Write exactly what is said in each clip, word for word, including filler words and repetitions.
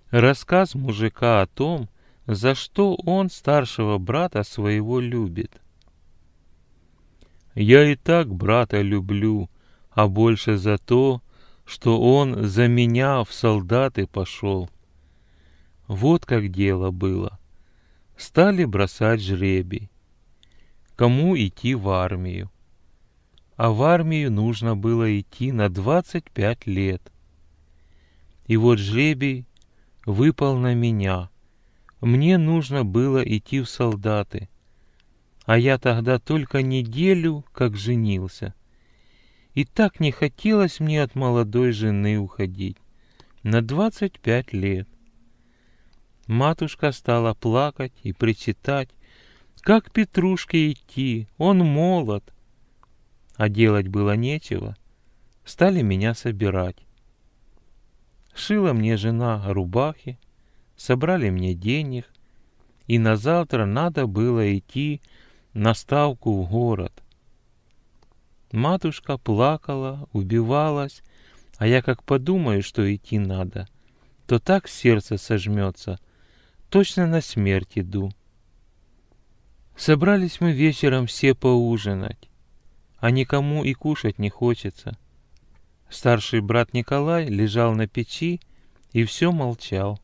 Рассказ мужика о том, за что он старшего брата своего любит. «Я и так брата люблю, а больше за то, что он за меня в солдаты пошел». Вот как дело было. Стали бросать жребий. Кому идти в армию? А в армию нужно было идти на двадцать пять лет. И вот жребий выпал на меня. Мне нужно было идти в солдаты. А я тогда только неделю как женился. И так не хотелось мне от молодой жены уходить. На двадцать пять лет. Матушка стала плакать и причитать. Как Петрушке идти? Он молод. А делать было нечего. Стали меня собирать. Шила мне жена рубахи, собрали мне денег, и на завтра надо было идти на ставку в город. Матушка плакала, убивалась, а я как подумаю, что идти надо, то так сердце сожмется, точно на смерть иду. Собрались мы вечером все поужинать, а никому и кушать не хочется. Старший брат Николай лежал на печи и все молчал.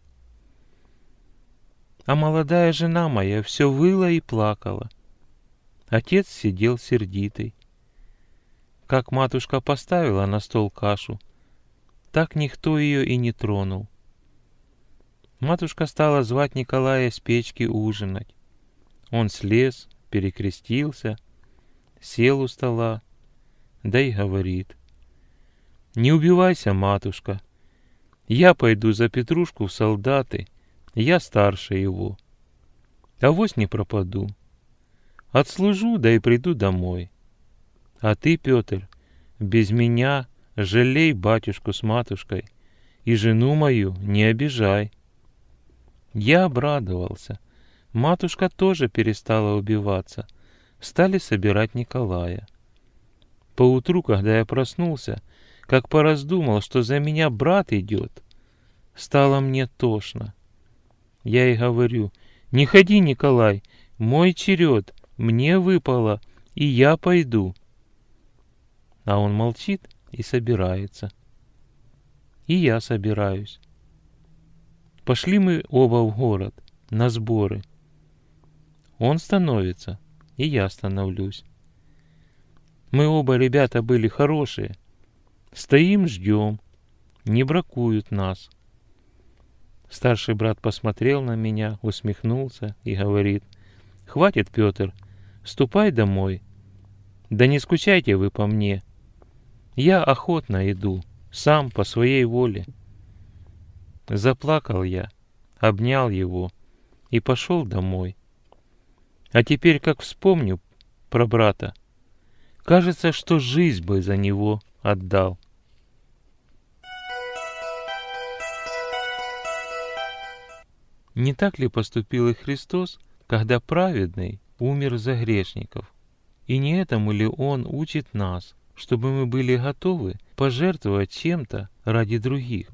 А молодая жена моя все выла и плакала. Отец сидел сердитый. Как матушка поставила на стол кашу, так никто ее и не тронул. Матушка стала звать Николая с печки ужинать. Он слез, перекрестился, сел у стола, да и говорит: «Не убивайся, матушка, я пойду за Петрушку в солдаты, я старше его. Авось не пропаду. Отслужу, да и приду домой. А ты, Петр, без меня жалей батюшку с матушкой и жену мою не обижай». Я обрадовался. Матушка тоже перестала убиваться. Стали собирать Николая. Поутру, когда я проснулся, как пораздумал, что за меня брат идет, стало мне тошно. Я и говорю: «Не ходи, Николай, мой черед, мне выпало, и я пойду». А он молчит и собирается. И я собираюсь. Пошли мы оба в город, на сборы. Он становится, и я становлюсь. Мы оба ребята были хорошие. Стоим, ждем, не бракуют нас. Старший брат посмотрел на меня, усмехнулся и говорит: «Хватит, Петр, ступай домой. Да не скучайте вы по мне. Я охотно иду, сам по своей воле». Заплакал я, обнял его и пошел домой. А теперь, как вспомню про брата, кажется, что жизнь бы за него отдал. Не так ли поступил и Христос, когда праведный умер за грешников? И не этому ли Он учит нас, чтобы мы были готовы пожертвовать чем-то ради других?